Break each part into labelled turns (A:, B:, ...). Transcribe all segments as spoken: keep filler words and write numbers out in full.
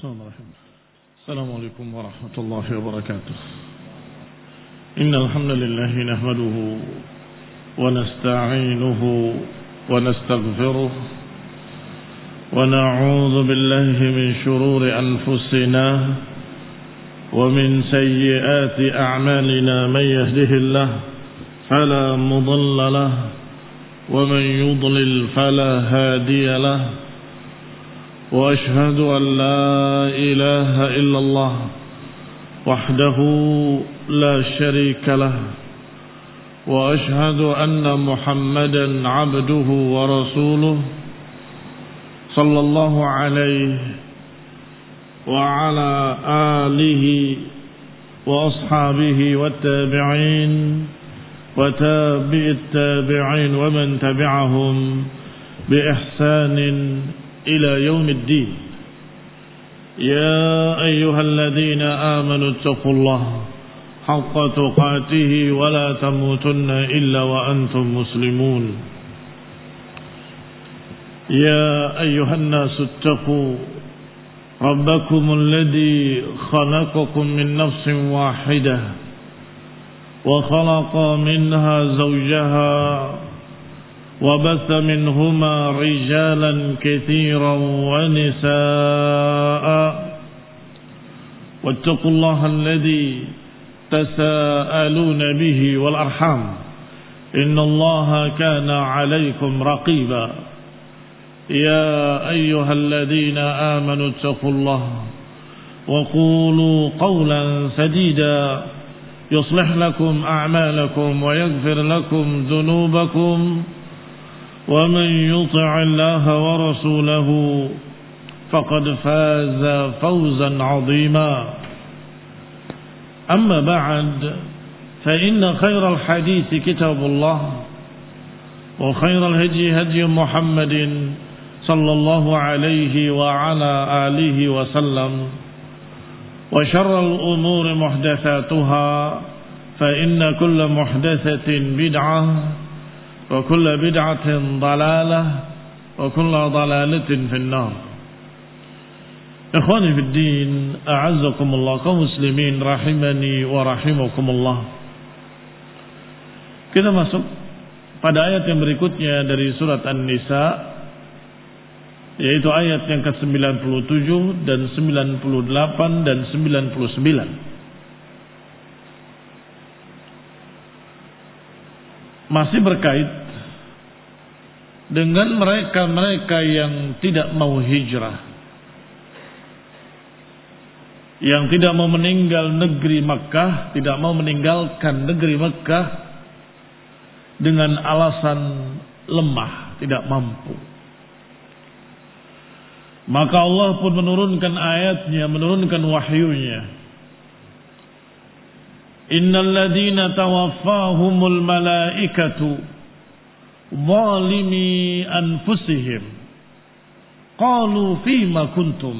A: Bismillahirrahmanirrahim. Assalamualaikum warahmatullahi wabarakatuh. Innal hamdalillah nahmaduhu wa nasta'inuhu wa nastaghfiruh wa na'udzu billahi min shururi anfusina wa min sayyiati a'malina man yahdihillah fala mudilla lahu wa man yudlil fala hadiya lahu. وأشهد أن لا إله إلا الله وحده لا شريك له وأشهد أن محمدا عبده ورسوله صلى الله عليه وعلى آله وأصحابه والتابعين وتابع التابعين ومن تبعهم بإحسان إلى يوم الدين. يا أيها الذين آمنوا اتقوا الله حق تقاته ولا تموتن إلا وأنتم مسلمون. يا أيها الناس اتقوا ربكم الذي خلقكم من نفس واحدة وخلق منها زوجها وبث منهما رجالا كثيرا ونساء واتقوا الله الذي تساءلون به والأرحام إن الله كان عليكم رقيبا. يا أيها الذين آمنوا اتقوا الله وقولوا قولا سديدا يصلح لكم أعمالكم ويغفر لكم ذنوبكم ومن يطع الله ورسوله فقد فاز فوزا عظيما. أما بعد فإن خير الحديث كتاب الله وخير الهدي هدي محمد صلى الله عليه وعلى آله وسلم وشر الأمور محدثاتها فإن كل محدثة بدعة وكل بدعة ضلالة وكل ضلالة في النار. Ikhwani fi din, a'azzakumullah, kaum muslimin rahimani wa rahimakumullah. Kita masuk pada ayat yang berikutnya dari surat An-Nisa, yaitu ayat yang ke sembilan puluh tujuh dan sembilan puluh delapan dan sembilan puluh sembilan. Masih berkait dengan mereka-mereka yang tidak mau hijrah, yang tidak mau meninggal negeri Mekkah, tidak mau meninggalkan negeri Mekkah dengan alasan lemah, tidak mampu. Maka Allah pun menurunkan ayatnya, menurunkan wahyunya. Innal ladzina tawaffahumul malaikatu zalimi anfusihim qalu fima kuntum.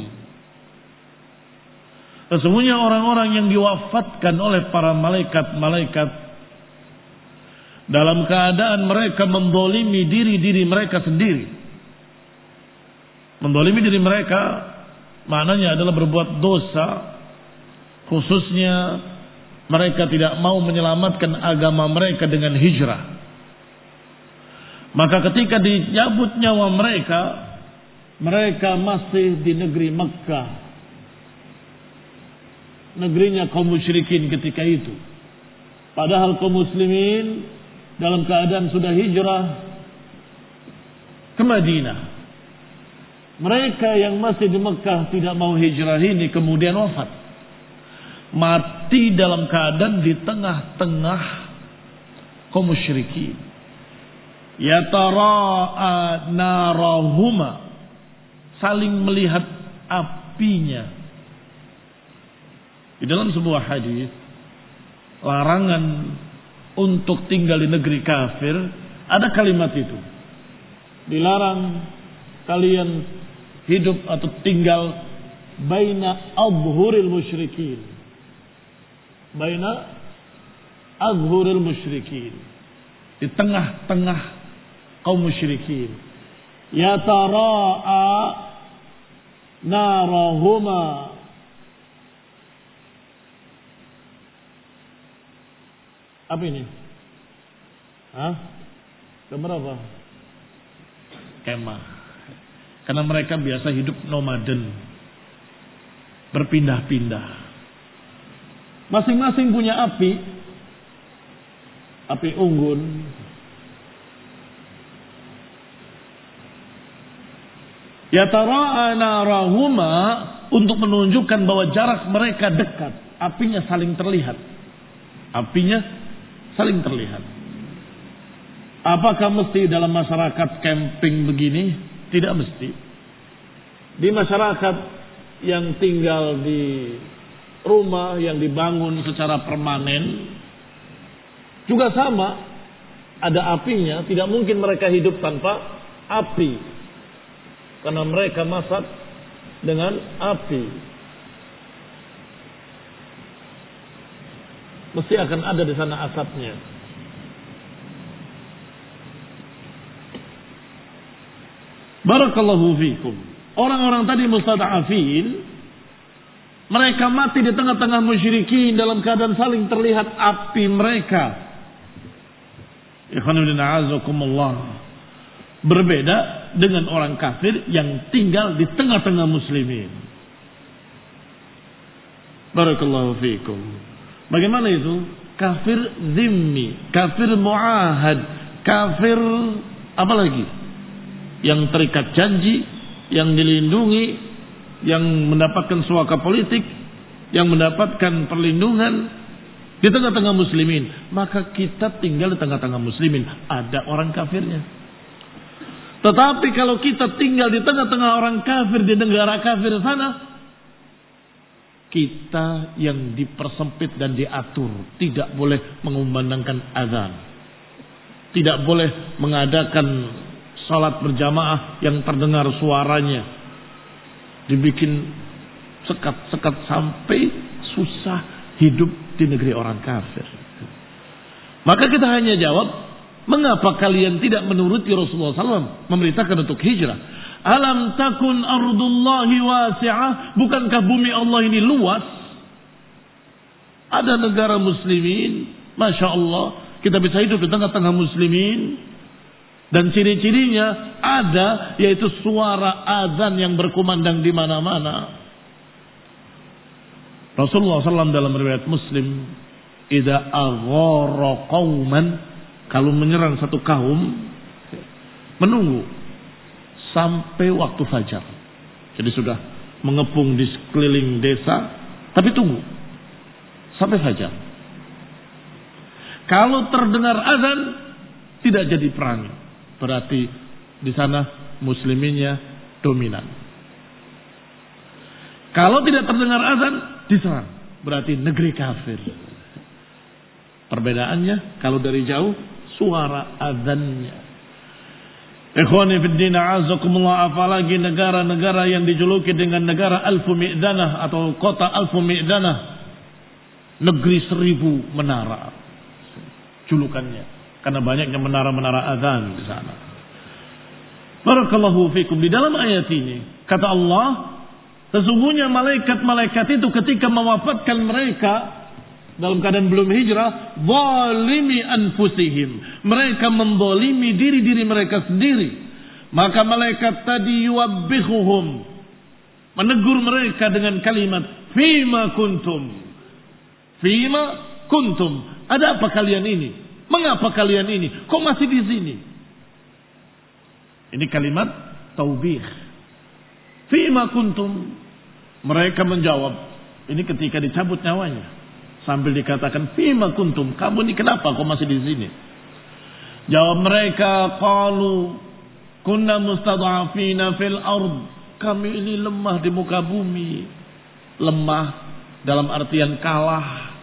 A: Sesungguhnya orang-orang yang diwafatkan oleh para malaikat-malaikat dalam keadaan mereka mendolimi diri-diri mereka sendiri. Mendolimi diri mereka maknanya adalah berbuat dosa, khususnya mereka tidak mau menyelamatkan agama mereka dengan hijrah. Maka ketika dicabut nyawa mereka, mereka masih di negeri Mekkah, negerinya kaum musyrikin ketika itu. Padahal kaum muslimin dalam keadaan sudah hijrah ke Madinah. Mereka yang masih di Mekkah tidak mau hijrah ini kemudian wafat, mati dalam keadaan di tengah-tengah kaum musyrikin. Yatara'a narahuma, saling melihat apinya. Di dalam sebuah hadis larangan untuk tinggal di negeri kafir, ada kalimat itu. Dilarang kalian hidup atau tinggal baina adhuril musyrikin. Baina adhuril musyrikin, di tengah-tengah kaum musyrikin. Yatara'a narahuma. Apa ini? Hah? Gambar apa? Kemah. Karena mereka biasa hidup nomaden, berpindah-pindah. Masing-masing punya api, api unggun. Yatara'a narahuma, untuk menunjukkan bahwa jarak mereka dekat, apinya saling terlihat. Apinya saling terlihat. Apakah mesti dalam masyarakat camping begini? Tidak mesti. Di masyarakat yang tinggal di rumah yang dibangun secara permanen juga sama, ada apinya. Tidak mungkin mereka hidup tanpa api, karena mereka masak dengan api. Mesti akan ada di sana asapnya. Barakallahu fikum. Orang-orang tadi mustada'afin, mereka mati di tengah-tengah musyrikin dalam keadaan saling terlihat api mereka. Ikhwanuddin a'azakumullah. Berbeda dengan orang kafir yang tinggal di tengah-tengah muslimin. Barakallahu fikum. Bagaimana itu? Kafir zimmi, kafir mu'ahad, kafir apa lagi? Yang terikat janji, yang dilindungi, yang mendapatkan suaka politik, yang mendapatkan perlindungan di tengah-tengah muslimin. Maka kita tinggal di tengah-tengah muslimin. Ada orang kafirnya. Tetapi kalau kita tinggal di tengah-tengah orang kafir di negara kafir sana, kita yang dipersempit dan diatur. Tidak boleh mengumandangkan azan, tidak boleh mengadakan salat berjamaah yang terdengar suaranya. Dibikin sekat-sekat sampai susah hidup di negeri orang kafir. Maka kita hanya jawab, mengapa kalian tidak menuruti Rasulullah sallallahu alaihi wasallam memerintahkan untuk hijrah? Alam takun ardullahi wasi'ah. Bukankah bumi Allah ini luas? Ada negara muslimin, Masya Allah, kita bisa hidup di tengah-tengah muslimin. Dan ciri-cirinya ada, yaitu suara azan yang berkumandang di mana-mana. Rasulullah sallallahu alaihi wasallam dalam riwayat Muslim, idza aghara qauman, kalau menyerang satu kaum, menunggu sampai waktu fajar. Jadi sudah mengepung di sekeliling desa, tapi tunggu sampai fajar. Kalau terdengar azan, tidak jadi perang. Berarti di sana musliminnya dominan. Kalau tidak terdengar azan, diserang. Berarti negeri kafir. Perbedaannya, kalau dari jauh, suara azannya. Ikhwani fiddin a'azakumullah, apalagi negara-negara yang dijuluki dengan negara Alfu Mi'danah atau kota Alfu Mi'danah, negeri seribu menara, julukannya, karena banyaknya menara-menara azan di sana. Barakallahu fikum. Di dalam ayat ini kata Allah, sesungguhnya malaikat-malaikat itu ketika mewafatkan mereka dalam keadaan belum hijrah, zalimi anfusihim, mereka menzalimi diri-diri mereka sendiri. Maka malaikat tadi yuwabbihuhum, menegur mereka dengan kalimat fima kuntum, fima kuntum, ada apa kalian ini? Mengapa kalian ini? Kok masih di sini? Ini kalimat taubih. Fima kuntum. Mereka menjawab, ini ketika dicabut nyawanya, sambil dikatakan fima kuntum, kamu ini kenapa kok masih di sini? Jawab mereka, qalu kunna mustad'afina fil ard. Kami ini lemah di muka bumi. Lemah dalam artian kalah.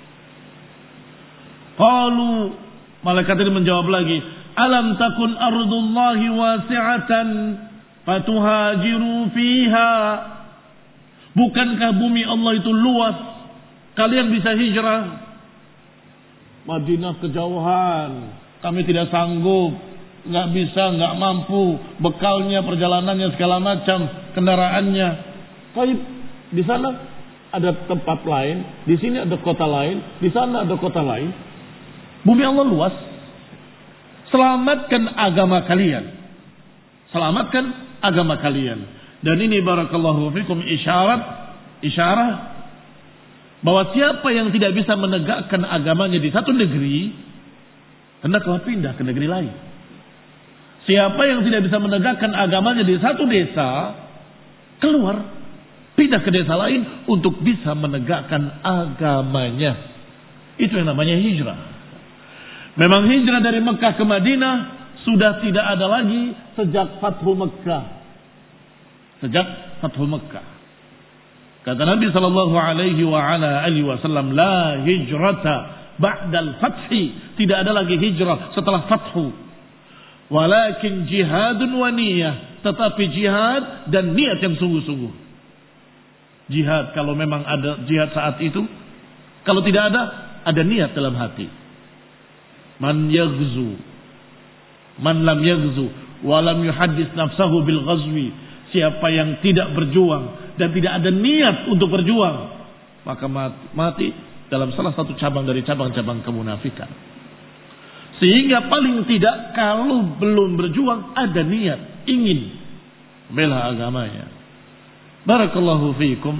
A: Qalu, malaikat ini menjawab lagi, alam takun ardullahi wasi'atan fatuhajiru fiha. Bukankah bumi Allah itu luas, kalian bisa hijrah? Madinah kejauhan, kami tidak sanggup, nggak bisa, nggak mampu, bekalnya, perjalanannya, segala macam, kendaraannya. Baik, di sana ada tempat lain, di sini ada kota lain, di sana ada kota lain. Bumi Allah luas. Selamatkan agama kalian. Selamatkan agama kalian. Dan ini barakallahu fikum isyarat, isyarah bahwa siapa yang tidak bisa menegakkan agamanya di satu negeri, hendaklah pindah ke negeri lain. Siapa yang tidak bisa menegakkan agamanya di satu desa, keluar, pindah ke desa lain untuk bisa menegakkan agamanya. Itu yang namanya hijrah. Memang hijrah dari Mekah ke Madinah sudah tidak ada lagi sejak Fathu Mekah. Sejak Fathu Mekah. Kata Nabi sallallahu alaihi wa ala alihi wasallam, la hijrata ba'dal fathi. Tidak ada lagi hijrah setelah Fathu. Walakin jihadun wa niyah. Tetapi jihad dan niat yang sungguh-sungguh. Jihad kalau memang ada jihad saat itu. Kalau tidak ada, ada niat dalam hati. Man yaghzu. Man lam yaghzu. Walam yuhaddis nafsahu bil ghazwi. Siapa yang tidak berjuang dan tidak ada niat untuk berjuang, maka mati, mati dalam salah satu cabang dari cabang-cabang kemunafikan. Sehingga paling tidak kalau belum berjuang ada niat, ingin bela agamanya. Barakallahu fiikum.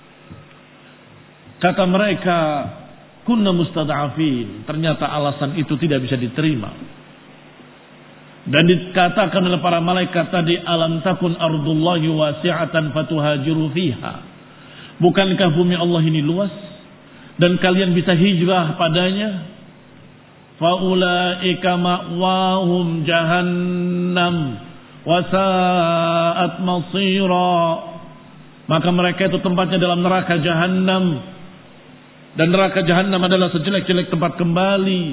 A: Kata mereka, kunna mustad'afin. Ternyata alasan itu tidak bisa diterima. Dan dikatakan oleh para malaikat tadi, alam takun ardullahi wasi'atan fatuhajiru fiha. Bukankah bumi Allah ini luas dan kalian bisa hijrah padanya? Faulaika ma'wahum jahannam wa sa'at masira. Maka mereka itu tempatnya dalam neraka jahannam, dan neraka jahannam adalah sejelek-jelek tempat kembali.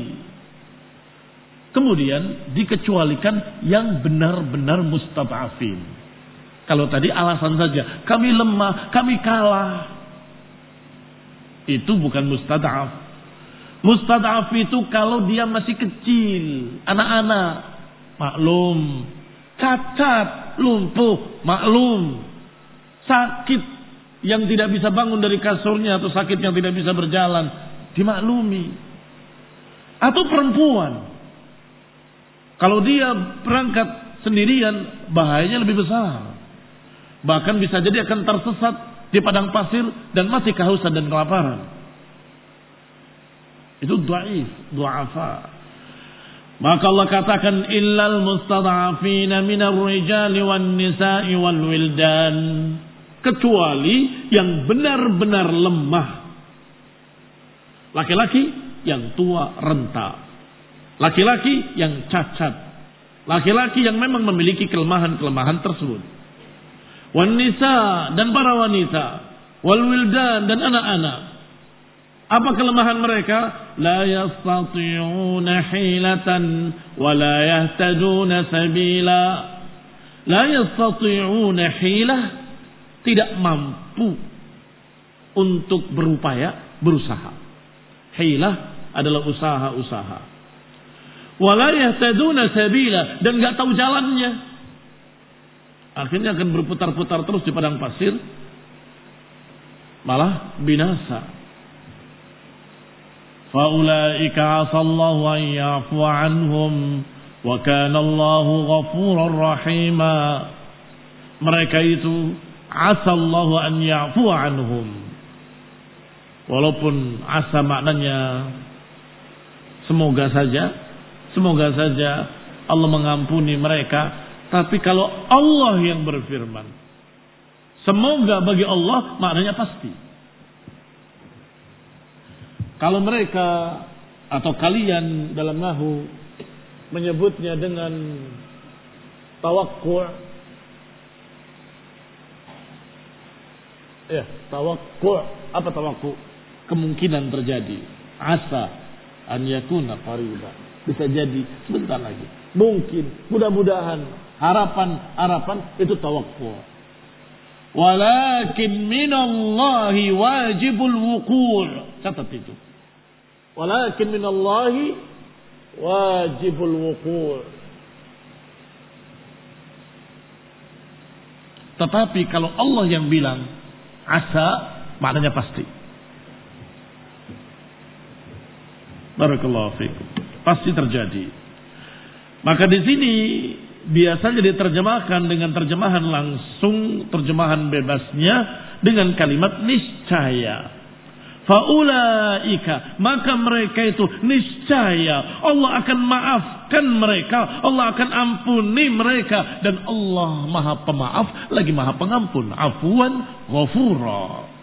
A: Kemudian dikecualikan yang benar-benar mustad'afin. Kalau tadi alasan saja, kami lemah, kami kalah, itu bukan mustad'af. Mustad'af itu kalau dia masih kecil, anak-anak, maklum. Cacat, lumpuh, maklum. Sakit yang tidak bisa bangun dari kasurnya, atau sakit yang tidak bisa berjalan, dimaklumi. Atau perempuan, kalau dia berangkat sendirian, bahayanya lebih besar. Bahkan bisa jadi akan tersesat di padang pasir dan mati kehausan dan kelaparan. Itu dhaif, du'afa. Maka Allah katakan, illal mustad'afina minar rijali wan nisa'i wal wildan. Kecuali yang benar-benar lemah. Laki-laki yang tua renta. Laki-laki yang cacat. Laki-laki yang memang memiliki kelemahan-kelemahan tersebut. Wan nisa, dan para wanita. Wal wildan, dan anak-anak. Apa kelemahan mereka? La yastati'una hilatan wa la yahtaduna sabila. La yastati'una hilah, tidak mampu untuk berupaya, berusaha. Hilah adalah usaha-usaha. Wa la yahtaduna sabila, dan enggak tahu jalannya. Akhirnya akan berputar-putar terus di padang pasir, malah binasa. Faulaika asallahu an ya'fu anhum wa kana Allahu ghafurar rahima. Mereka itu asallahu an ya'fu anhum. Walaupun asa maknanya semoga saja, semoga saja Allah mengampuni mereka, tapi kalau Allah yang berfirman, semoga bagi Allah, maknanya pasti. Kalau mereka atau kalian dalam nahwu menyebutnya dengan tawakku', ya, tawakku', apa tawakku'? Kemungkinan terjadi. Asa an yakuna qariba. Bisa jadi sebentar lagi. Mungkin, mudah-mudahan, harapan-harapan itu tawakku'. Walakin minallahi wajibul wuqu'. Catat itu. Walakin minallahi wajibul wuqu'. Tetapi kalau Allah yang bilang, asa maknanya pasti. Barakallahu fiikum. Pasti terjadi. Maka di sini biasanya diterjemahkan dengan terjemahan langsung, terjemahan bebasnya dengan kalimat niscaya. Faulaika, maka mereka itu niscaya Allah akan maafkan mereka, Allah akan ampuni mereka, dan Allah Maha Pemaaf lagi Maha Pengampun, afuwan ghafura.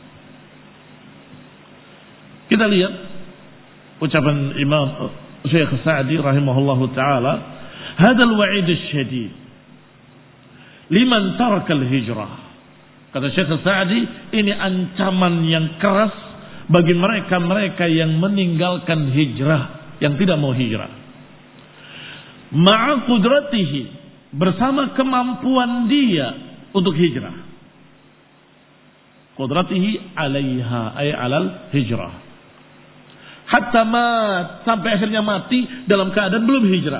A: Kita lihat ucapan Imam Syekh Sa'di rahimahullahu taala, hadzal wa'id asy-syadid liman taraka al-hijrah. Kata Syekh Sa'di, ini ancaman yang keras bagi mereka-mereka yang meninggalkan hijrah, yang tidak mau hijrah. Ma'a qudratihi, bersama kemampuan dia untuk hijrah. Qudratihi alaiha, ay alal hijrah. Hatta mat, sampai akhirnya mati dalam keadaan belum hijrah.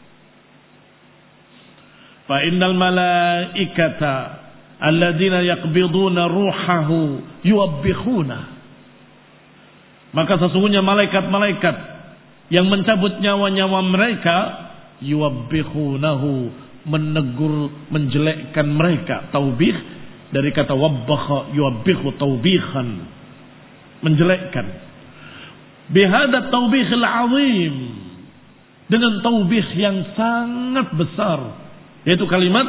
A: Fa innal malaikata alladzina yaqbiduna ruhahu yuwabbikhuna. Maka sesungguhnya malaikat-malaikat yang mencabut nyawa-nyawa mereka, yuwabbihunahu, menegur, menjelekkan mereka. Taubih dari kata wabbakha, yuwabbihu taubihan, menjelekkan. Bihada taubihil azim, dengan taubih yang sangat besar, yaitu kalimat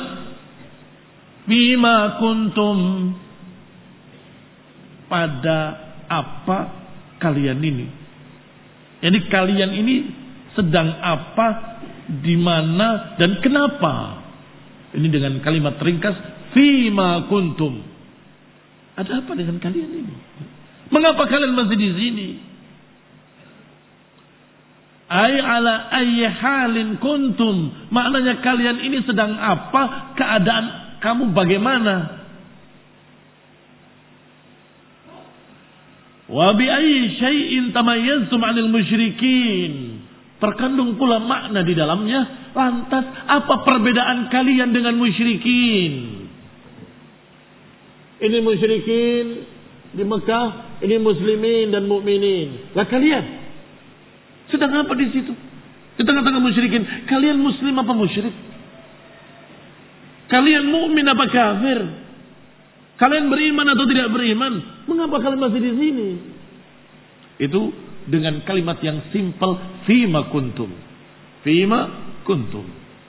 A: bima kuntum, pada apa kalian ini. Jadi kalian ini sedang apa, di mana, dan kenapa. Ini dengan kalimat ringkas, fima kuntum. Ada apa dengan kalian ini? Mengapa kalian masih di sini? Ay ala ayyi halin kuntum. Maknanya kalian ini sedang apa, keadaan kamu bagaimana? Wa bi ayyi syai'in tamayyaztum 'anil musyrikin. Terkandung pula makna di dalamnya. Lantas apa perbedaan kalian dengan musyrikin? Ini musyrikin di Mekah, ini muslimin dan mukminin. Lah kalian sedang apa di situ? Di tengah-tengah musyrikin. Kalian muslim apa musyrik? Kalian mukmin apa kafir? Kalian beriman atau tidak beriman? Mengapa kalian masih di sini? Itu dengan kalimat yang simpel, fima kuntum. Fima kuntum.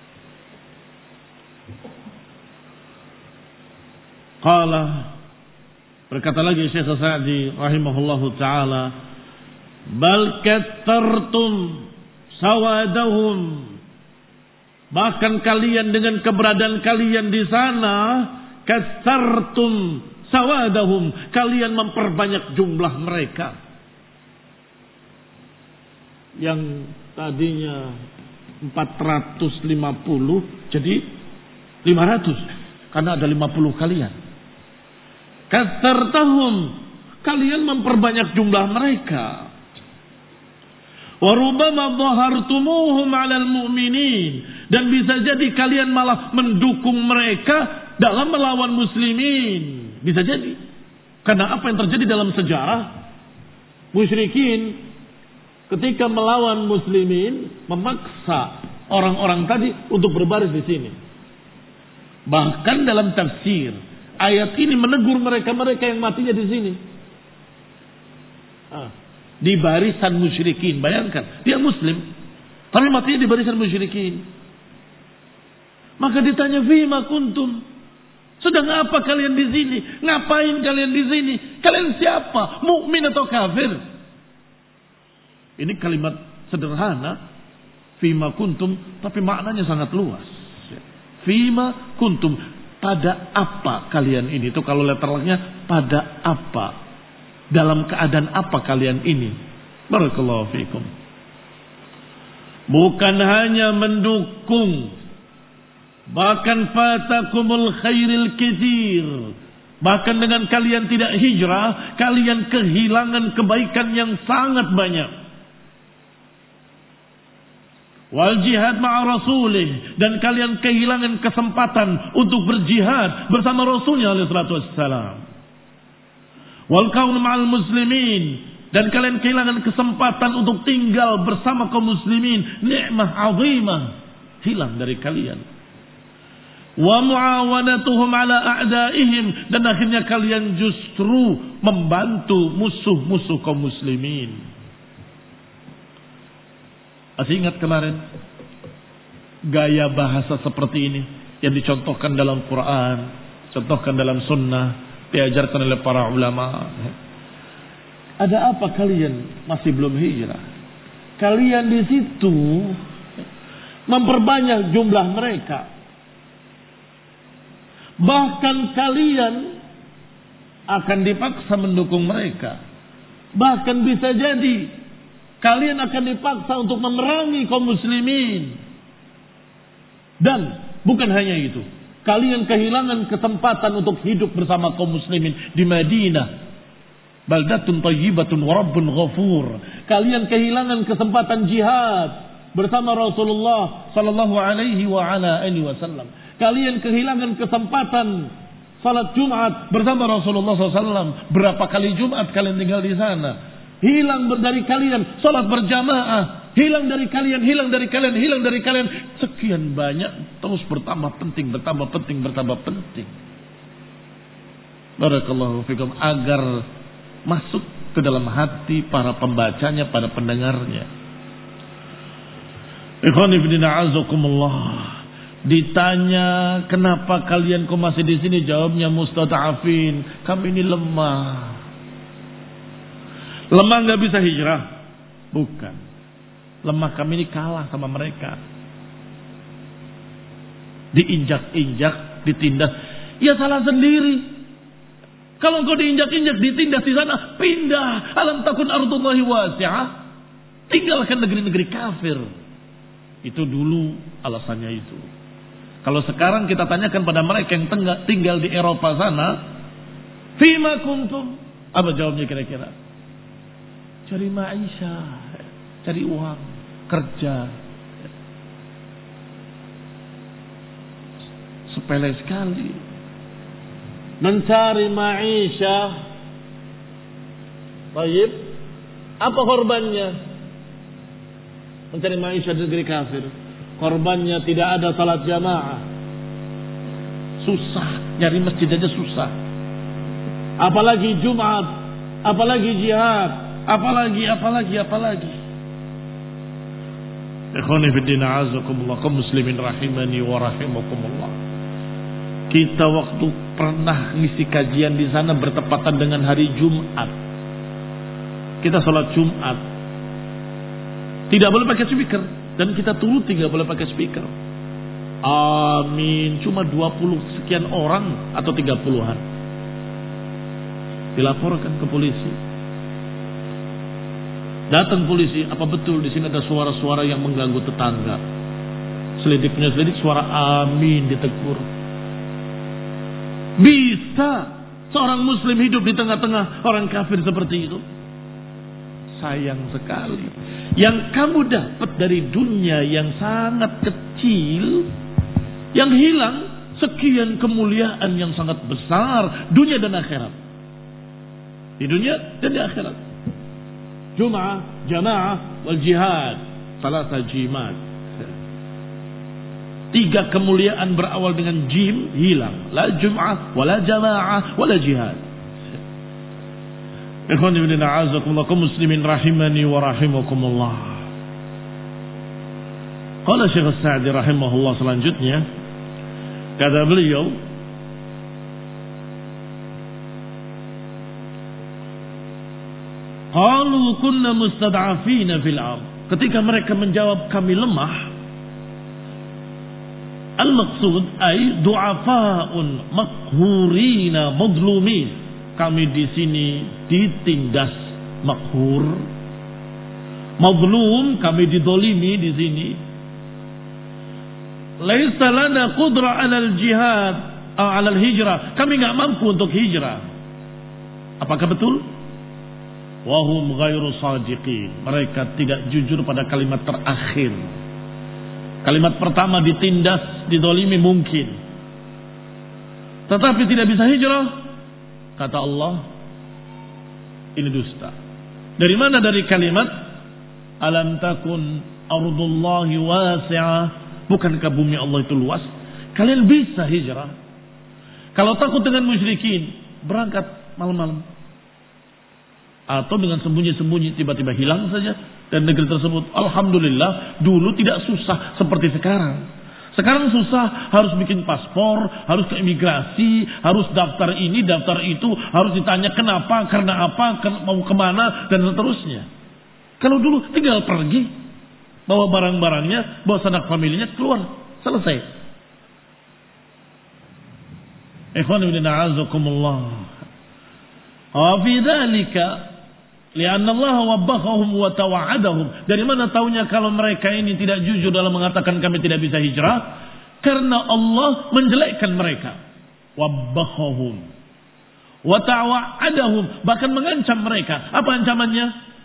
A: Qala, berkata lagi Syekh Sa'di rahimahullahu taala, bal kattartum sawadahum. Bahkan kalian dengan keberadaan kalian di sana, kasartum sawadahum, kalian memperbanyak jumlah mereka. Yang tadinya empat ratus lima puluh jadi lima ratus, karena ada lima puluh kalian. Kasartahum, kalian memperbanyak jumlah mereka. Wa rubbama dhahartumuhum 'alal mu'minin, dan bisa jadi kalian malah mendukung mereka dalam melawan muslimin. Bisa jadi. Karena apa yang terjadi dalam sejarah, musyrikin ketika melawan muslimin memaksa orang-orang tadi untuk berbaris di sini. Bahkan dalam tafsir ayat ini menegur mereka-mereka yang matinya di sini. Ah, di barisan musyrikin. Bayangkan, dia muslim tapi matinya di barisan musyrikin. Maka ditanya, fima kuntum, sedang apa kalian di sini? Ngapain kalian di sini? Kalian siapa? Mukmin atau kafir? Ini kalimat sederhana, fima kuntum, tapi maknanya sangat luas. Fima kuntum, pada apa kalian ini? Itu kalau letternya, pada apa? Dalam keadaan apa kalian ini? Barakallahu fiikum. Bukan hanya mendukung, bahkan fatakumul khairil katsir. Bahkan dengan kalian tidak hijrah, kalian kehilangan kebaikan yang sangat banyak. Wal jihad ma'a rasulih, dan kalian kehilangan kesempatan untuk berjihad bersama Rasulnya alaihi salatu wassalam. Wal kaun ma'al muslimin, dan kalian kehilangan kesempatan untuk tinggal bersama kaum muslimin. Nikmah azimah hilang dari kalian. Wa muawanatuhum ala a'daihim, dan akhirnya kalian justru membantu musuh-musuh kaum muslimin. Masih ingat kemarin gaya bahasa seperti ini yang dicontohkan dalam Quran, contohkan dalam sunnah, diajarkan oleh para ulama. Ada apa kalian masih belum hijrah? Kalian di situ memperbanyak jumlah mereka. Bahkan kalian akan dipaksa mendukung mereka. Bahkan bisa jadi kalian akan dipaksa untuk memerangi kaum muslimin. Dan bukan hanya itu, kalian kehilangan kesempatan untuk hidup bersama kaum muslimin di Madinah. Baldatun thayyibatun wa rabbun ghafur. Kalian kehilangan kesempatan jihad bersama Rasulullah sallallahu alaihi wa ala alihi wasallam. Kalian kehilangan kesempatan salat Jumat bersama Rasulullah sallallahu alaihi wasallam. Berapa kali Jumat kalian tinggal di sana? Hilang dari kalian salat berjamaah, hilang dari kalian, hilang dari kalian, hilang dari kalian. Sekian banyak, terus bertambah penting, bertambah penting, bertambah penting. Barakallahu fikum, agar masuk ke dalam hati para pembacanya, para pendengarnya. Ikhwan fillah a'azzakumullah. Ditanya kenapa kalian kok masih di sini, jawabnya mustada'afin. Kami ini lemah. Lemah nggak bisa hijrah? Bukan. Lemah kami ini kalah sama mereka. Diinjak-injak, ditindas. Ya salah sendiri. Kalau engkau diinjak-injak, ditindas di sana, pindah. Alam takun ardullahi wasi'ah. Tinggalkan negeri-negeri kafir. Itu dulu alasannya itu. Kalau sekarang kita tanyakan pada mereka yang tinggal di Eropa sana, fima kuntum? Apa jawabnya kira-kira? Cari maisha, cari uang, kerja. Sepele sekali. Mencari maisha. Baik. Apa korbannya? Mencari maisha di negeri kafir. Korbannya tidak ada salat jamaah. Susah, nyari masjid aja susah. Apalagi Jumat, apalagi jihad. Apalagi, apalagi, apalagi. Ikhwani fiddin a'azakumullah, kaum muslimin rahimani wa rahimakumullah. Kita waktu pernah ngisi kajian di sana bertepatan dengan hari Jumat. Kita sholat Jumat. Tidak boleh pakai speaker. Dan kita turuti tidak boleh pakai speaker. Amin. Cuma dua puluh sekian orang atau tiga puluhan. Dilaporkan ke polisi. Datang polisi, apa betul di sini ada suara-suara yang mengganggu tetangga? Selidik punya selidik, suara amin ditegur. Bisa seorang muslim hidup di tengah-tengah orang kafir seperti itu? Sayang sekali. Yang kamu dapat dari dunia yang sangat kecil, yang hilang sekian kemuliaan yang sangat besar, dunia dan akhirat. Di dunia dan di akhirat. Jum'ah, jamaah, wal jihad. Salasa jimat. Tiga kemuliaan berawal dengan jim hilang. La jum'ah, wala jamaah, wala jihad. Ikhwan ibn a'azakumullah, kaum muslimin rahimani wa rahimakumullah. Qala Syekh As-Sa'di rahimahullah selanjutnya, kata beliau, qalu kunna mustad'afina fil ard. Ketika mereka menjawab kami lemah, al-maqsud ay du'afaun makhurina madlumin. Kami di sini ditindas, makhur, madlum, kami didolimi di sini. Laisa lana qudra 'alal jihad, 'alal hijrah. Kami enggak mampu untuk hijrah. Apakah betul? Wahum ghairu sadiqin. Mereka tidak jujur pada kalimat terakhir. Kalimat pertama ditindas, didolimi mungkin, tetapi tidak bisa hijrah. Kata Allah, Ini dusta. Dari mana? Dari kalimat alam takun ardullahi wasi'ah. Bukankah bumi Allah itu luas? Kalian bisa hijrah. Kalau takut dengan musyrikin, berangkat malam-malam. Atau dengan sembunyi-sembunyi tiba-tiba hilang saja. Dan negeri tersebut, alhamdulillah, dulu tidak susah seperti sekarang. Sekarang susah, harus bikin paspor, harus ke imigrasi, harus daftar ini, daftar itu, harus ditanya kenapa, karena apa, mau kemana, dan seterusnya. Kalau dulu tinggal pergi, bawa barang-barangnya, bawa sanak familinya, keluar, selesai. Ikhwan ibn a'azakumullah. Wa fi dzalika li'anna Allah wabbahum wa tawa'adahum. Dari mana taunya kalau mereka ini tidak jujur dalam mengatakan kami tidak bisa hijrah? Karena Allah menjelekkan mereka. Wabbahum wa tawa'adahum, bahkan mengancam mereka. Apa ancamannya?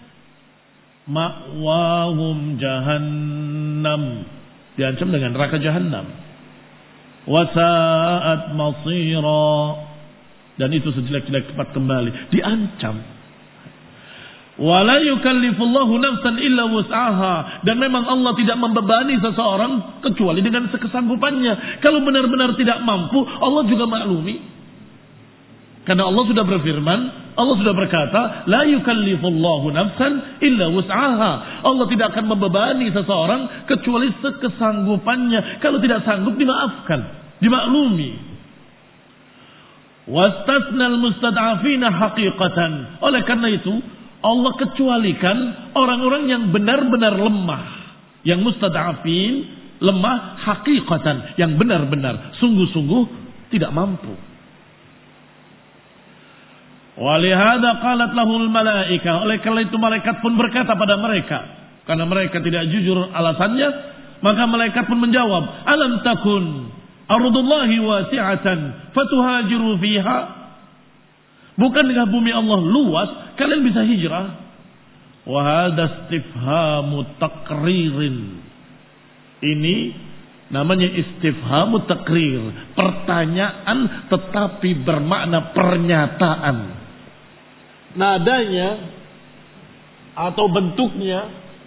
A: Ma'wahum jahannam. Diancam dengan neraka jahannam. Wa sa'at masira. Dan itu sejelek-jelek tempat kembali. Diancam. Wala yukallifullahu nafsan illa wus'aha. Dan memang Allah tidak membebani seseorang kecuali dengan sekesanggupannya. Kalau benar-benar tidak mampu, Allah juga maklumi. Karena Allah sudah berfirman, Allah sudah berkata, la yukallifullahu nafsan illa wus'aha. Allah tidak akan membebani seseorang kecuali sekesanggupannya. Kalau tidak sanggup, dimaafkan, dimaklumi. Wastasnal mustad'afina haqiqatan. Oleh karena itu, Allah kecualikan orang-orang yang benar-benar lemah. Yang mustad'afin, lemah hakikatan. Yang benar-benar, sungguh-sungguh tidak mampu. Walihada qalat lahul malaika. Oleh karena itu malaikat pun berkata pada mereka. Karena mereka tidak jujur alasannya. Maka malaikat pun menjawab. Alam takun ardullahi wasi'atan fatuhajiru fiha. Bukankah bumi Allah luas, kalian bisa hijrah? Wa hadha istifhamu taqririn. Ini namanya istifhamu taqrir, pertanyaan tetapi bermakna pernyataan. Nadanya atau bentuknya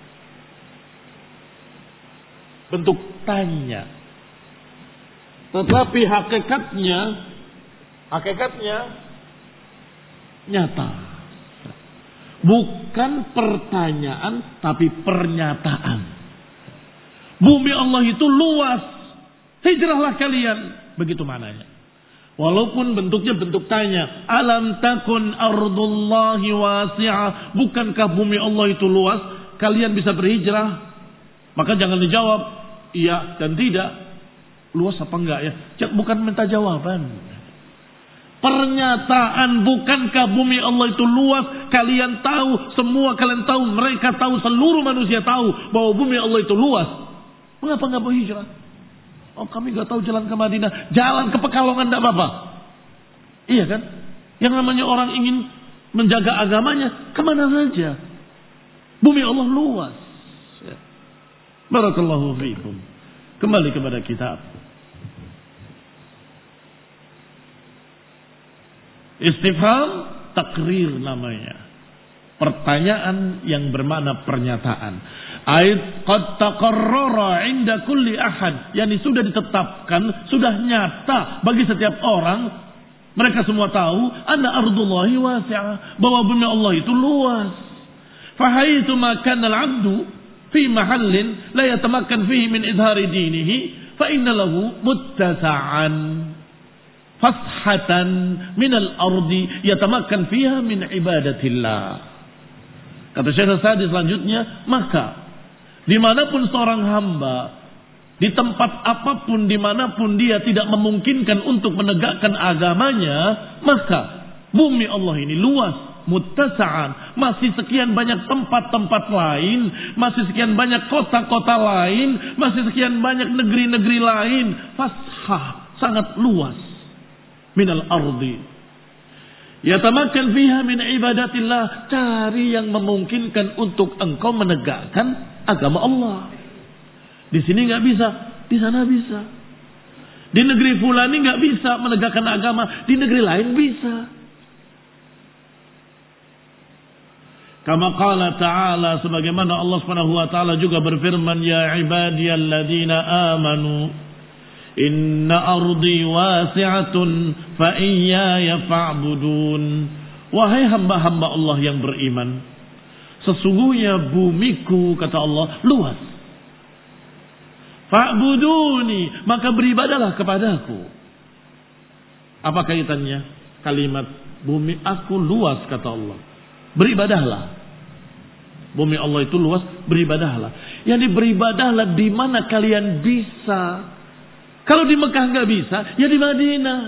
A: bentuk tanya. Tetapi hakikatnya hakikatnya nyata. Bukan pertanyaan tapi pernyataan. Bumi Allah itu luas. Hijrahlah kalian. Begitu maknanya. Walaupun bentuknya bentuk tanya. Alam takun ardullahi wasi'ah. Bukankah bumi Allah itu luas? Kalian bisa berhijrah. Maka jangan dijawab iya dan tidak. Luas apa enggak ya? Bukan minta jawaban. Pernyataan, bukankah bumi Allah itu luas? Kalian tahu, semua kalian tahu, mereka tahu, seluruh manusia tahu bahwa bumi Allah itu luas. Mengapa nggak berhijrah? Oh, kami nggak tahu jalan ke Madinah, jalan ke Pekalongan tidak apa-apa. Iya kan? Yang namanya orang ingin menjaga agamanya, kemana saja? Bumi Allah luas. Barakallahu fiikum. Kembali kepada kitab. Istifham takrir namanya. Pertanyaan yang bermakna pernyataan. Ait qad taqarrara 'inda kulli ahad. Yani sudah ditetapkan, sudah nyata bagi setiap orang. Mereka semua tahu anna ardullahi wasi'ah, bahwa bumi Allah itu luas. Fa haythu ma kana al-'abdu fi mahallin la yatamakkan fihi min idhari dinihi fa inna lahu muttasa'an fashatan minal ardi yatamakkan fiha min ibadatillah. Kata Syekh Sa'di selanjutnya, maka dimanapun seorang hamba, di tempat apapun, dimanapun dia tidak memungkinkan untuk menegakkan agamanya, maka bumi Allah ini luas, muttasa'an, masih sekian banyak tempat-tempat lain, masih sekian banyak kota-kota lain, masih sekian banyak negeri-negeri lain, fashah, sangat luas. Minal ardi yatamakkan fiha min ibadatillah. Cari yang memungkinkan untuk engkau menegakkan agama Allah. Di sini nggak bisa, di sana bisa. Di negeri fulani nggak bisa menegakkan agama, di negeri lain bisa. Kama qala ta'ala, sebagaimana Allah Subhanahu wa taala juga berfirman, ya ibadiyalladzina amanu inna ardi wasi'atun fa iyaya fa'budun. Wahai hamba-hamba Allah yang beriman, sesungguhnya bumiku, kata Allah, luas. Fa'buduni, maka beribadalah kepadaku. Apa kaitannya kalimat bumi aku luas, kata Allah? Beribadahlah. Bumi Allah itu luas, beribadahlah. Yani beribadahlah di mana kalian bisa. Kalau di Mekah nggak bisa, ya di Madinah.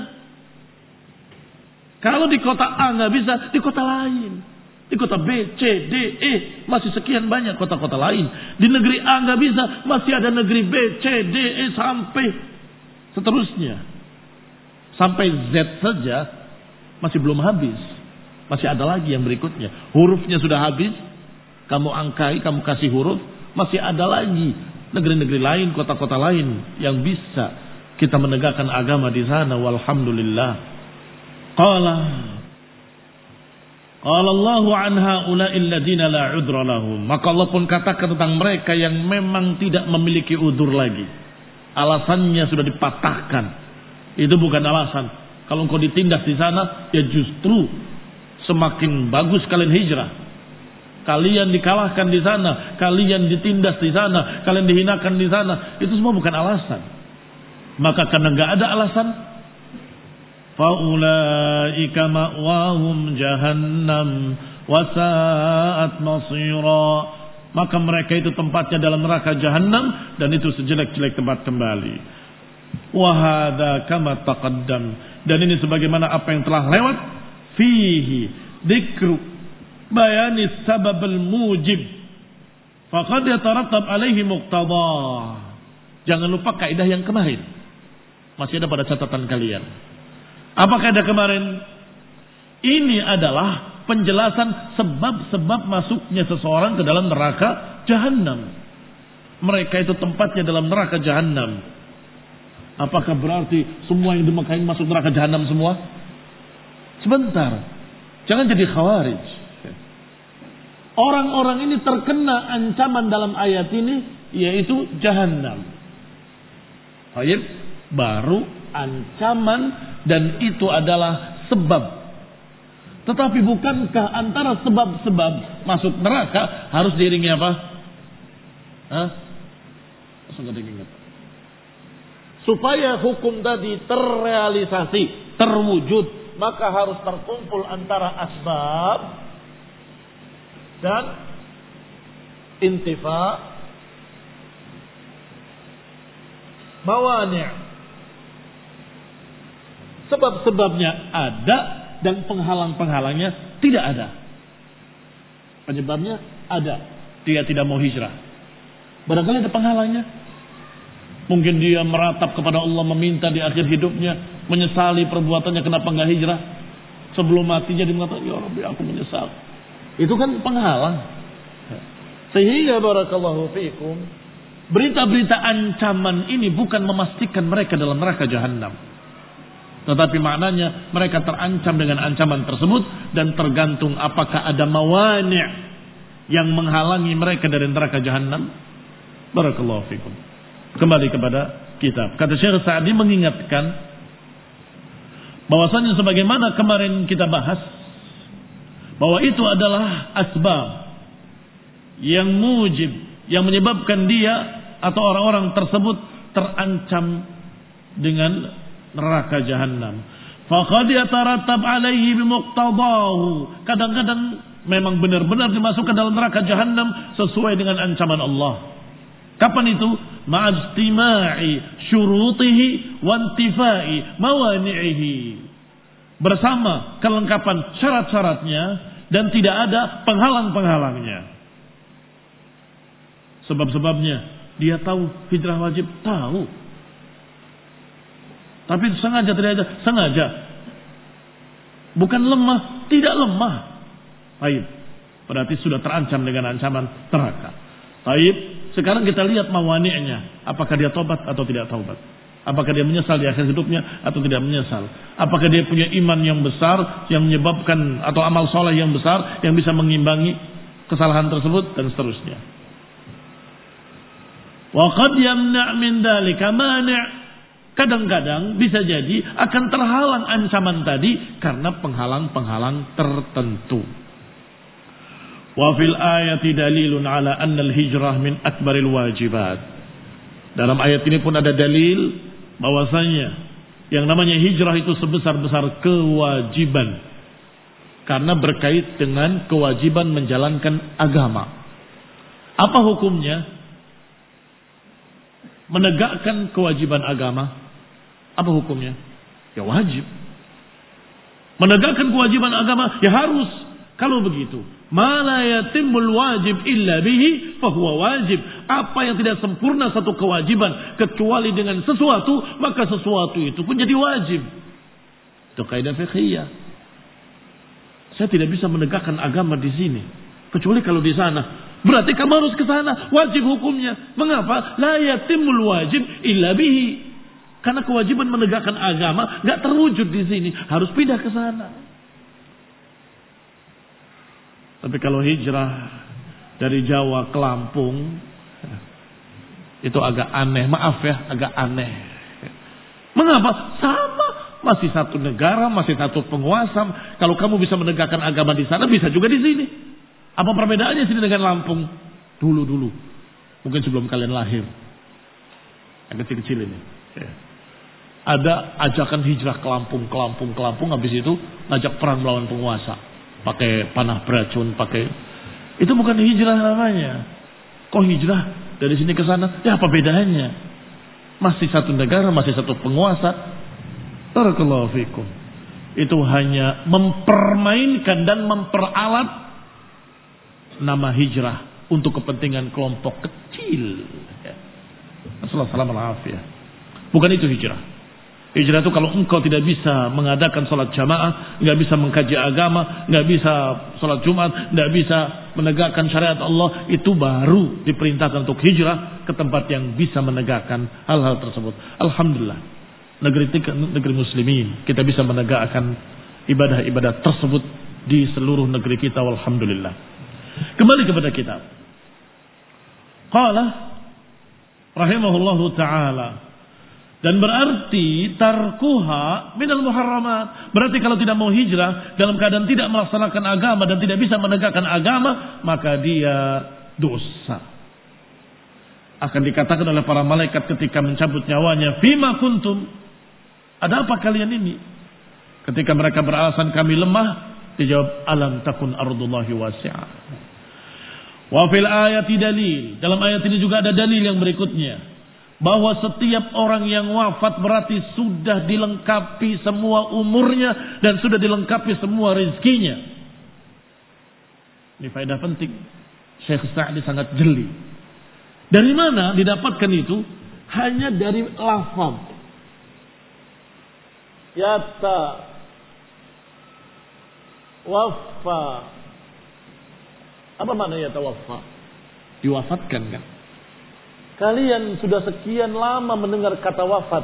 A: Kalau di kota A nggak bisa, di kota lain. Di kota B, C, D, E, masih sekian banyak kota-kota lain. Di negeri A nggak bisa, masih ada negeri B, C, D, E, sampai seterusnya. Sampai Z saja masih belum habis. Masih ada lagi yang berikutnya. Hurufnya sudah habis, kamu angkai, kamu kasih huruf, masih ada lagi negeri-negeri lain, kota-kota lain yang bisa kita menegakkan agama di sana. Walhamdulillah. Qala Qala Allah an haula'il ladzina la 'udra lahum. Maka Allah pun katakan tentang mereka yang memang tidak memiliki udzur lagi. Alasannya sudah dipatahkan. Itu bukan alasan. Kalau engkau ditindas di sana, ya justru semakin bagus kalian hijrah. Kalian dikalahkan di sana, kalian ditindas di sana, kalian dihinakan di sana. Itu semua bukan alasan. Maka karena enggak ada alasan, faulaika ma'wahum jahannam wa sa'at masira. Maka mereka itu tempatnya dalam neraka jahannam, dan itu sejelek-jelek tempat kembali. Wa hadza kama taqaddam, dan ini sebagaimana apa yang telah lewat, fihi dzikru bayani sabab al-mujib faqad yatarattab alaihi muqtadah. Jangan lupa kaidah yang kemarin, masih ada pada catatan kalian. Apa kaidah kemarin? Ini adalah penjelasan sebab-sebab masuknya seseorang ke dalam neraka jahanam. Mereka itu tempatnya dalam neraka jahanam. Apakah berarti semua yang di Mekah ini masuk neraka jahanam semua? Sebentar, jangan jadi khawarij. Orang-orang ini terkena ancaman dalam ayat ini, yaitu jahanam. Baik, baru ancaman, dan itu adalah sebab. Tetapi bukankah antara sebab-sebab masuk neraka harus diiringi apa? Hah? Langsung gak diingat. Supaya hukum tadi terrealisasi, terwujud, maka harus terkumpul antara asbab dan intifa mawani'. Sebab-sebabnya ada dan penghalang-penghalangnya tidak ada. Penyebabnya ada, dia tidak mau hijrah. Barangkali ada penghalangnya. Mungkin dia meratap kepada Allah, meminta di akhir hidupnya, menyesali perbuatannya, kenapa enggak hijrah. Sebelum matinya dia mengatakan, ya Rabbi, aku menyesal. Itu kan penghalang. Sehingga barakallahu fiikum, berita-berita ancaman ini bukan memastikan mereka dalam neraka jahanam. Tetapi maknanya mereka terancam dengan ancaman tersebut, dan tergantung apakah ada mawani' yang menghalangi mereka dari neraka jahanam. Barakallahu fiikum. Kembali kepada kitab. Kata Syekh Sa'di mengingatkan bahwasanya sebagaimana kemarin kita bahas, bahwa itu adalah asbab yang mujib, yang menyebabkan dia atau orang-orang tersebut terancam dengan neraka jahanam. Faqad yatarattab alaihi bimuqtadahu. Kadang-kadang memang benar-benar dimasukkan dalam neraka jahanam sesuai dengan ancaman Allah. Kapan itu? Ma'ajtima'i syurutihi wantifai mawani'ihi. Bersama kelengkapan syarat-syaratnya dan tidak ada penghalang-penghalangnya. Sebab-sebabnya dia tahu hijrah wajib, tahu. Tapi sengaja tidak ada, sengaja. Bukan lemah, tidak lemah. Baik. Berarti sudah terancam dengan ancaman neraka. Baik. Sekarang kita lihat mawani'nya. Apakah dia tobat atau tidak tobat? Apakah dia menyesal di akhir hidupnya atau tidak menyesal? Apakah dia punya iman yang besar yang menyebabkan, atau amal soleh yang besar yang bisa mengimbangi kesalahan tersebut dan seterusnya. Wa qad yamna' min dzalika mani'. Kadang-kadang bisa jadi akan terhalang ancaman tadi karena penghalang-penghalang tertentu. Wa fil ayati dalilun ala anna al-hijrah min akbaril wajibat. Dalam ayat ini pun ada dalil bahwasanya yang namanya hijrah itu sebesar-besar kewajiban karena berkait dengan kewajiban menjalankan agama. Apa hukumnya? Menegakkan kewajiban agama. Apa hukumnya? Ya wajib. Menegakkan kewajiban agama ya harus. Kalau begitu, ma la yatimul wajib illa bihi fahuwa wajib. Apa yang tidak sempurna satu kewajiban kecuali dengan sesuatu, maka sesuatu itu pun jadi wajib. Itu kaidah fiqhiyah. Saya tidak bisa menegakkan agama di sini kecuali kalau di sana. Berarti kamu harus ke sana, wajib hukumnya. Mengapa? La yatimul wajib illa bihi. Karena kewajiban menegakkan agama enggak terwujud di sini, harus pindah ke sana. Tapi kalau hijrah dari Jawa ke Lampung itu agak aneh, maaf ya, agak aneh. Mengapa? Sama, masih satu negara, masih satu penguasa. Kalau kamu bisa menegakkan agama di sana, bisa juga di sini. Apa perbedaannya sini dengan Lampung? Dulu-dulu. Mungkin sebelum kalian lahir. Yang kecil-kecil ini. Ya. Ada ajakan hijrah ke Lampung, ke Lampung, ke Lampung. Habis itu ngajak perang melawan penguasa. Pakai panah beracun, pakai... Itu bukan hijrah namanya. Kok hijrah dari sini ke sana? Ya apa bedanya? Masih satu negara, masih satu penguasa. Barakallahu fikum. Itu hanya mempermainkan dan memperalat nama hijrah untuk kepentingan kelompok kecil. Assalamualaikum warahmatullahi wabarakatuh. Bukan itu hijrah. Hijrah itu kalau engkau tidak bisa mengadakan sholat jamaah, nggak bisa mengkaji agama, nggak bisa sholat Jumat, nggak bisa menegakkan syariat Allah, itu baru diperintahkan untuk hijrah ke tempat yang bisa menegakkan hal-hal tersebut. Alhamdulillah, negeri negeri muslimin kita bisa menegakkan ibadah-ibadah tersebut di seluruh negeri kita. Alhamdulillah. Kembali kepada kitab. Qala rahimahullahu ta'ala. Dan berarti tarkuha minal muharramat. Berarti kalau tidak mau hijrah dalam keadaan tidak melaksanakan agama dan tidak bisa menegakkan agama, maka dia dosa. Akan dikatakan oleh para malaikat ketika mencabut nyawanya, fima kuntum. Ada apa kalian ini? Ketika mereka beralasan kami lemah, dijawab alam takun ardullahi wasi'ah. Wa fil ayati dalil. Dalam ayat ini juga ada dalil yang berikutnya. Bahwa setiap orang yang wafat berarti sudah dilengkapi semua umurnya dan sudah dilengkapi semua rezekinya. Ini faedah penting. Syekh Sa'di sangat jeli. Dari mana didapatkan itu? Hanya dari lafaz. Yata waffa. Apa makna yata waffa? Diwafatkan kan? Kalian sudah sekian lama mendengar kata wafat.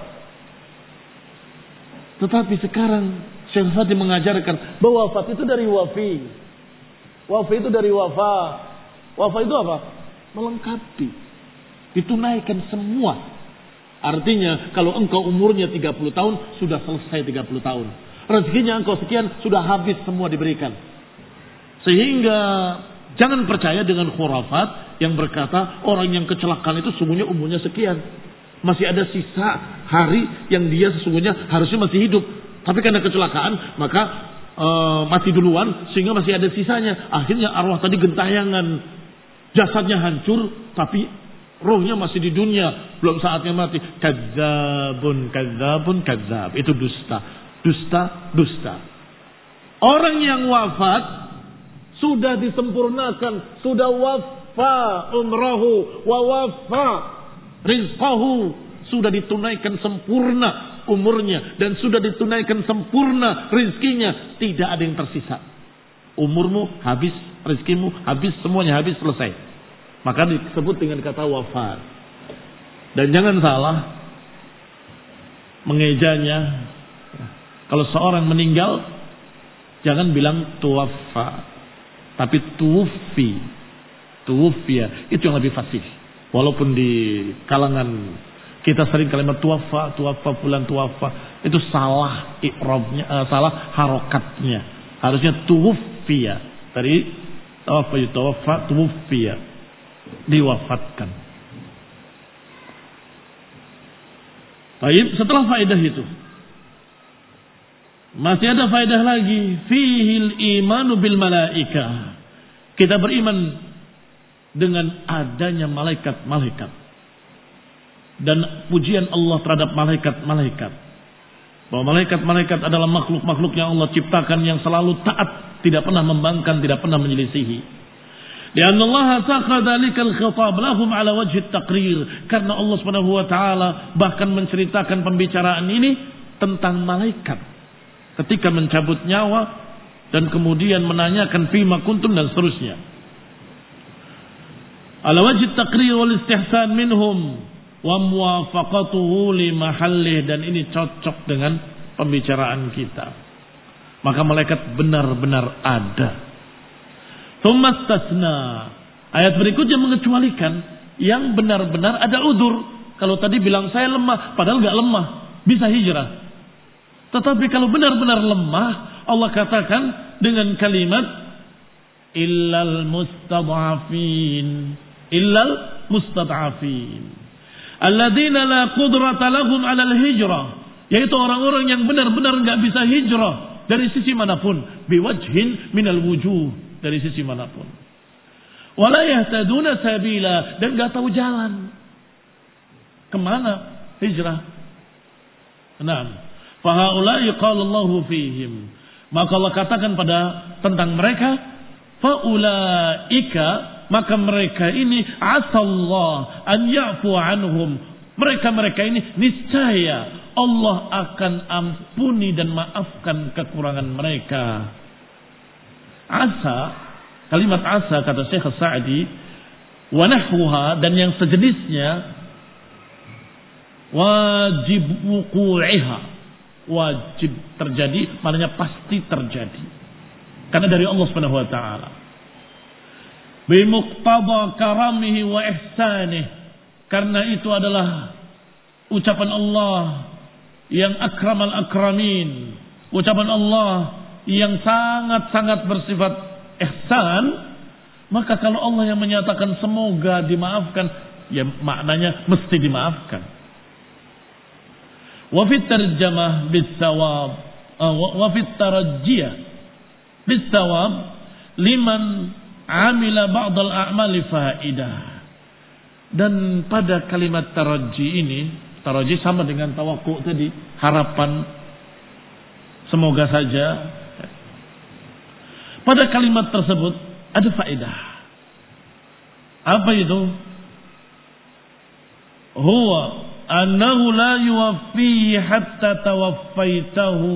A: Tetapi sekarang Syekh Sa'di mengajarkan bahwa wafat itu dari wafi. Wafi itu dari wafa. Wafa itu apa? Melengkapi. Ditunaikan semua. Artinya kalau engkau umurnya tiga puluh tahun, sudah selesai tiga puluh tahun. Rezekinya engkau sekian, sudah habis semua diberikan. Sehingga jangan percaya dengan khurafat yang berkata orang yang kecelakaan itu sesungguhnya umurnya sekian. Masih ada sisa hari yang dia sesungguhnya harusnya masih hidup. Tapi karena kecelakaan maka e, mati duluan sehingga masih ada sisanya. Akhirnya arwah tadi gentayangan. Jasadnya hancur tapi rohnya masih di dunia. Belum saatnya mati. Kadzabun, kadzabun, kadzab. Itu dusta. Dusta, dusta. Orang yang wafat sudah disempurnakan. Sudah wafa umrahu wa wafa rizqahu. Sudah ditunaikan sempurna umurnya. Dan sudah ditunaikan sempurna rizkinya. Tidak ada yang tersisa. Umurmu habis, rizkimu habis, semuanya habis, selesai. Maka disebut dengan kata wafat. Dan jangan salah mengejanya. Kalau seorang meninggal, jangan bilang tuwaffa. Tapi tuwfi, tuwfiya itu yang lebih fasih. Walaupun di kalangan kita sering kalimat tuwafa, tuwafa fulan tuwafa, itu salah i'rabnya, uh, salah harokatnya. Harusnya tuwfiya. Dari tawafa yutawafa, tuwfiya, diwafatkan. Baik, setelah faedah itu masih ada faedah lagi, fihil imanu bil malaika. Kita beriman dengan adanya malaikat-malaikat dan pujian Allah terhadap malaikat-malaikat. Bahwa malaikat-malaikat adalah makhluk-makhluk yang Allah ciptakan yang selalu taat, tidak pernah membangkang, tidak pernah menyelisihi. Lianna Allah saqa dzalikal khitab lahum ala wajhi at-taqrir. Karena Allah Subhanahu wa taala bahkan menceritakan pembicaraan ini tentang malaikat ketika mencabut nyawa dan kemudian menanyakan fima kuntum dan seterusnya. Ala wajhi at-taqrir wal istihsan minhum wa muwafaqatuhu li mahallih, dan ini cocok dengan pembicaraan kita. Maka malaikat benar-benar ada. Tsumma istasna. Ayat berikutnya mengecualikan yang benar-benar ada udzur. Kalau tadi bilang saya lemah, padahal enggak lemah, bisa hijrah. Tetapi kalau benar-benar lemah, Allah katakan dengan kalimat illal mustad'afin, illal mustad'afin alladzina la qudrata lahum 'alal hijrah, yaitu orang-orang yang benar-benar enggak bisa hijrah dari sisi manapun, biwajhin minal wujuh, dari sisi manapun. Wala yahtaduna sabila, dan enggak tahu jalan kemana hijrah. Naam. Fahaulai qala Allahu fihim. Maka Allah katakan pada tentang mereka, faulaika, maka mereka ini asallah an ya'fu anhum. Mereka-mereka ini niscaya Allah akan ampuni dan maafkan kekurangan mereka. Asa, kalimat asa kata Syekh Sa'di, wa nahwuha, dan yang sejenisnya, wajib wuqu'iha, wajib terjadi, maknanya pasti terjadi karena dari Allah Subhanahu wa taala. Bi muqtada karamihi wa ihsanih, karena itu adalah ucapan Allah yang akramal akramin, ucapan Allah yang sangat-sangat bersifat ihsan. Maka kalau Allah yang menyatakan semoga dimaafkan, ya maknanya mesti dimaafkan. Wa fit tarjamah bis-sawab wa fit tarajjiyah bis-sawab liman amila ba'd al-a'mali faidah. Dan pada kalimat tarajji ini, tarajji sama dengan tawakku tadi, harapan, semoga saja. Pada kalimat tersebut ada faedah. Apa itu? Huwa annahu la yuwaffi hatta tawaffaitahu.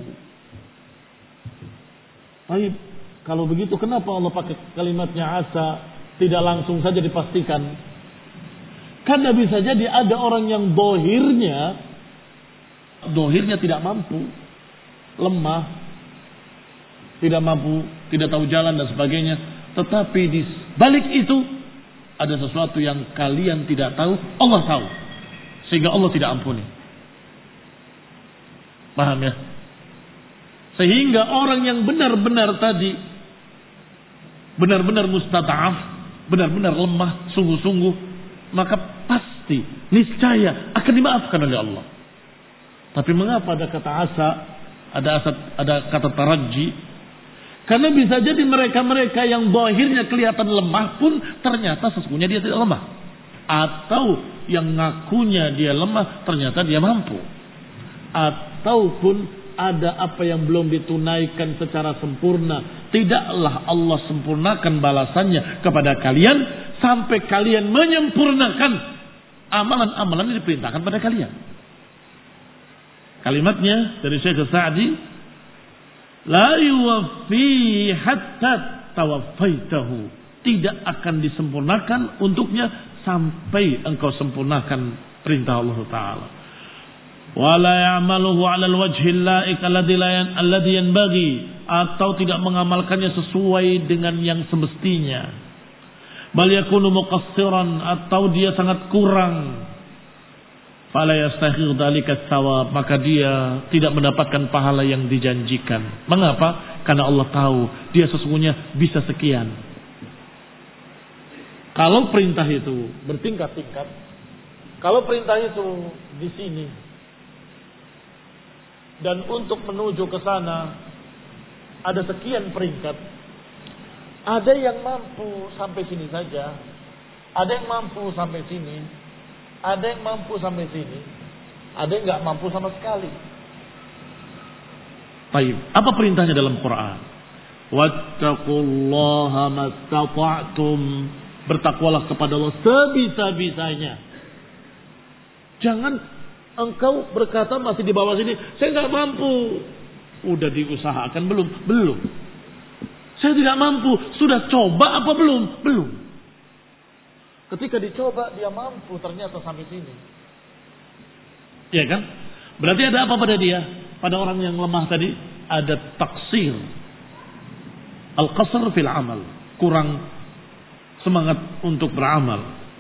A: Baik, kalau begitu kenapa Allah pakai kalimatnya asa, tidak langsung saja dipastikan? Karena bisa jadi ada orang yang dohirnya dohirnya tidak mampu, lemah, tidak mampu, tidak tahu jalan dan sebagainya. Tetapi di balik itu ada sesuatu yang kalian tidak tahu, Allah tahu, sehingga Allah tidak ampuni. Paham ya? Sehingga orang yang benar-benar tadi, benar-benar mustad'af, benar-benar lemah, sungguh-sungguh, maka pasti, niscaya akan dimaafkan oleh Allah. Tapi mengapa ada kata asa, ada asa, ada kata taraji? Karena bisa jadi mereka-mereka yang zahirnya kelihatan lemah pun ternyata sesungguhnya dia tidak lemah. Atau yang ngakunya dia lemah ternyata dia mampu. Ataupun ada apa yang belum ditunaikan secara sempurna. Tidaklah Allah sempurnakan balasannya kepada kalian sampai kalian menyempurnakan amalan-amalan yang diperintahkan pada kalian. Kalimatnya dari Syekh Sa'di, la yuwaffi hatta tawaffaitahu, tidak akan disempurnakan untuknya sampai engkau sempurnakan perintah Allah Ta'ala. Wa la ya'maluhu 'ala al-wajhi al-la'iq alladhi yanbaghi, atau tidak mengamalkannya sesuai dengan yang semestinya. Bal yakunu muqassiran, atau dia sangat kurang. Fala yastahiq dzalika tsawab, maka dia tidak mendapatkan pahala yang dijanjikan. Mengapa? Karena Allah tahu dia sesungguhnya bisa sekian. Kalau perintah itu bertingkat-tingkat, kalau perintah itu di sini, dan untuk menuju ke sana ada sekian peringkat, ada yang mampu sampai sini saja, ada yang mampu sampai sini, ada yang mampu sampai sini, ada yang nggak mampu sama sekali. Baik, apa perintahnya dalam Quran? Wattaqullaha mastata'tum, bertakwalah kepada Allah sebisa-bisanya. Jangan engkau berkata masih di bawah sini, saya nggak mampu. Udah diusahakan belum? Belum. Saya tidak mampu. Sudah coba apa belum? Belum. Ketika dicoba dia mampu, ternyata sampai sini. Ya kan? Berarti ada apa pada dia? Pada orang yang lemah tadi ada taksir. Al-qasr fil amal, kurang semangat untuk beramal.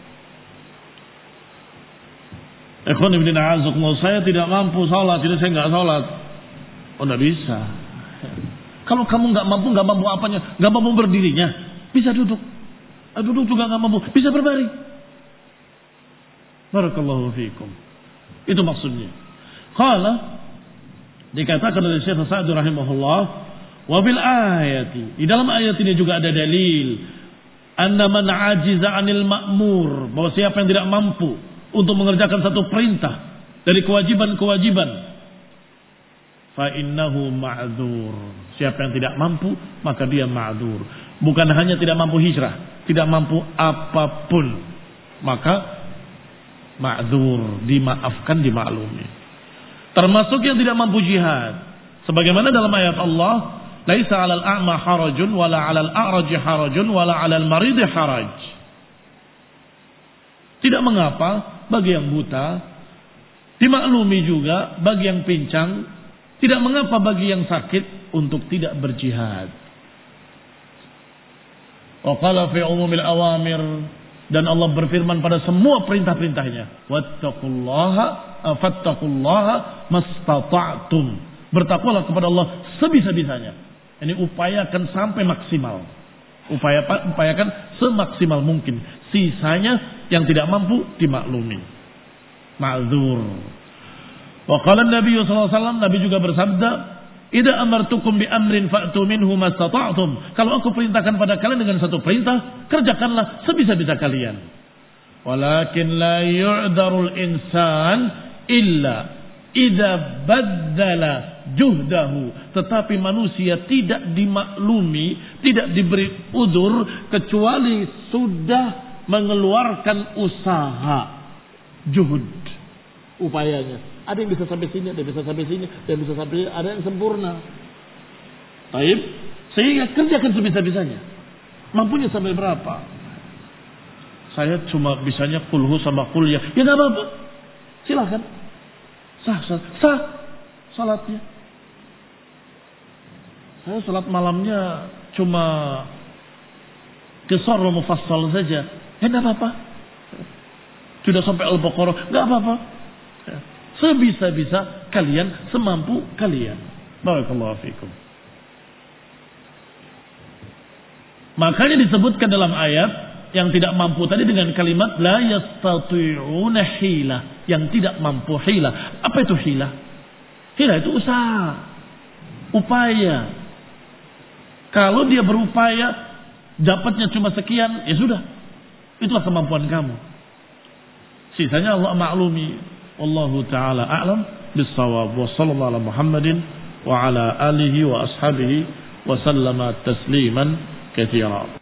A: Ikhwan ibn a'azakumullah, saya tidak mampu salat, jadi saya enggak salat. Oh, enggak bisa. Kalau kamu enggak mampu, enggak mampu apanya? Enggak mampu berdirinya, bisa duduk. Duduk juga enggak mampu, bisa berbaring. Barakallahu fiikum. Itu maksudnya. Qala, dikatakan oleh Syekh Sa'di rahimahullah, wa bil ayati, di dalam ayat ini juga ada dalil anna man ajiza 'anil ma'mur, bahwa siapa yang tidak mampu untuk mengerjakan satu perintah dari kewajiban-kewajiban, fa innahu ma'dzur. Siapa yang tidak mampu, maka dia ma'dzur. Bukan hanya tidak mampu hijrah, tidak mampu apapun, maka ma'dzur, dimaafkan, dimaklumi. Termasuk yang tidak mampu jihad. Sebagaimana dalam ayat Allah, laisa 'alal a'ma harajun wala 'alal a'raj harajun wala 'alal marid haraj. Tidak mengapa bagi yang buta, dimaklumi juga bagi yang pincang, tidak mengapa bagi yang sakit untuk tidak berjihad. Wa qala fi umumil awamir, dan Allah berfirman pada semua perintah-perintahnya, wattaqullaha fattaqullaha mastata'tum, bertakwalah kepada Allah sebisa-bisanya. Ini upayakan sampai maksimal, upaya upayakan semaksimal mungkin. Sisanya yang tidak mampu dimaklumi, ma'dzur. Wa qala Nabi sallallahu alaihi wasallam, Nabi juga bersabda, idza amartukum bi amrin fa'tu minhu mastata'tum. Kalau aku perintahkan pada kalian dengan satu perintah, kerjakanlah sebisa-bisa kalian. Walakin la yu'darul insan illa idza baddala juhdahu. Tetapi manusia tidak dimaklumi, tidak diberi udzur kecuali sudah mengeluarkan usaha, juhud, upayanya. Ada yang bisa sampai sini, ada yang bisa sampai sini, ada yang bisa sampai, ada yang sempurna. Baik, sehingga kerjakan sebisa-bisanya. Mampunya sampai berapa? Saya cuma bisanya kulhu sama kuliah. Ya nggak apa-apa, silakan. Sah, sah, sah, salatnya. Saya salat malamnya cuma qisar wa mufassal saja. Ya nggak apa-apa. Tidak sampai Al-Baqarah, nggak apa-apa. Sebisa-bisa kalian, semampu kalian. Barakallahu fiikum. Makanya disebutkan dalam ayat yang tidak mampu tadi dengan kalimat la yastati'una hila, yang tidak mampu hila. Apa itu hila? Hila itu usaha, upaya. Kalau dia berupaya dapatnya cuma sekian, ya sudah, itulah kemampuan kamu. Sisanya Allah maklumi. Wallahu ta'ala a'lam bis-shawab. Wa sallallahu ala Muhammadin wa ala alihi wa ashabihi wa sallama tasliman katsira.